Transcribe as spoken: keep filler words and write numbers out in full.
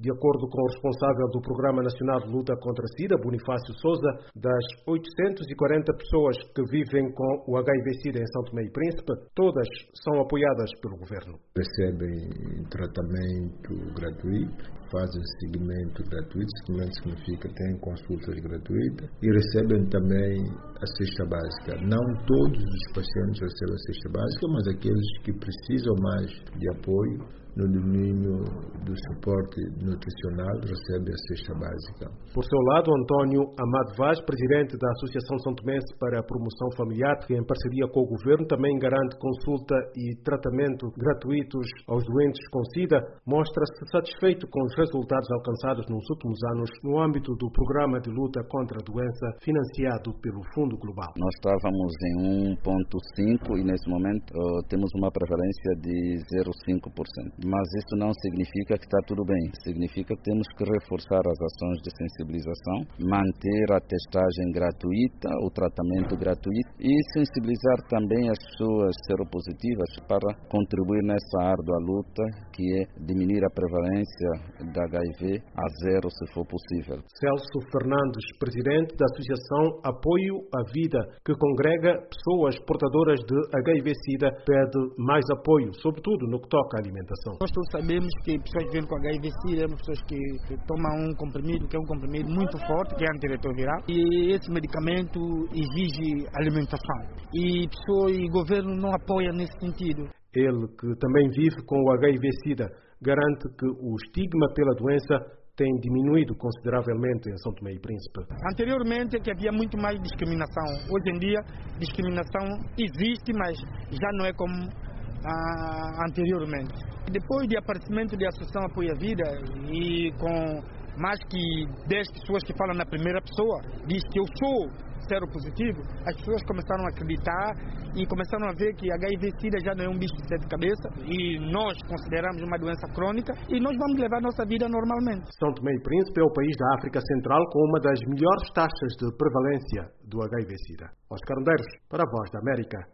De acordo com o responsável do Programa Nacional de Luta contra a SIDA, Bonifácio Sousa, das oitocentas e quarenta pessoas que vivem com o H I V-Sida em São Tomé e Príncipe, todas são apoiadas pelo governo. Recebem tratamento gratuito, fazem seguimento gratuito, seguimento significa que têm consultas gratuitas e recebem também a cesta básica. Não todos os pacientes recebem a cesta básica, mas aqueles que precisam mais de apoio no domínio do suporte nutricional recebem a cesta básica. Por seu lado, António Amado Vaz, presidente da Associação São Tomense para a Promoção Familiar, que em parceria com o governo também garante consulta e tratamento gratuitos aos doentes com SIDA, mostra-se satisfeito com os resultados alcançados nos últimos anos no âmbito do Programa de Luta contra a Doença financiado pelo Fundo Global. Nós estávamos em um ponto cinco e nesse momento uh, temos uma prevalência de zero vírgula cinco por cento. Mas isso não significa que está tudo bem. Significa que temos que reforçar as ações de sensibilização, manter a testagem gratuita, o tratamento gratuito e sensibilizar também as pessoas seropositivas para contribuir nessa árdua luta que é diminuir a prevalência da H I V a zero, se for possível. Celso Fernandes, presidente da Associação Apoio à Vida, que congrega pessoas portadoras de H I V-Sida, pede mais apoio, sobretudo no que toca à alimentação. Nós todos sabemos que pessoas que vivem com H I V-Sida são pessoas que tomam um comprimido, que é um comprimido muito forte, que é antirretroviral, e esse medicamento exige alimentação. E pessoas e governo não apoiam nesse sentido. Ele, que também vive com o H I V-Sida, garante que o estigma pela doença tem diminuído consideravelmente em São Tomé e Príncipe. Anteriormente é que havia muito mais discriminação. Hoje em dia, discriminação existe, mas já não é como Ah, anteriormente. Depois do aparecimento da Associação Apoio à Vida e com mais que dez pessoas que falam na primeira pessoa, diz que eu sou seropositivo, as pessoas começaram a acreditar e começaram a ver que H I V-Sida já não é um bicho de sete cabeças e nós consideramos uma doença crônica e nós vamos levar a nossa vida normalmente. São Tomé e Príncipe é o país da África Central com uma das melhores taxas de prevalência do H I V-Sida. Oscar Medeiros, para a Voz da América.